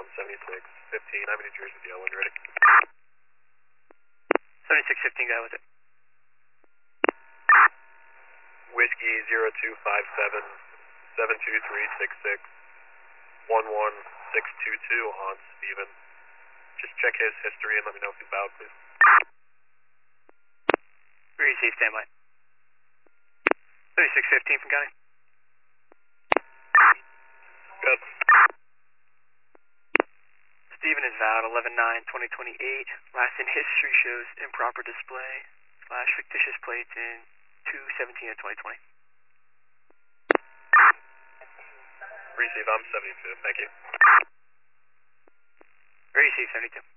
I'm 7615. I'm in New Jersey with you when you're ready. 7615, guy with it. Whiskey 0257-72366 11622 on Steven. Just check his history and let me know if he's valid, please. Receive, standby. 7615 from County. Good. Steven is valid 11/9/2028. Last in history shows improper display / fictitious plates in 2/17 of 2020. Receive, I'm 72. Thank you. Receive, 72.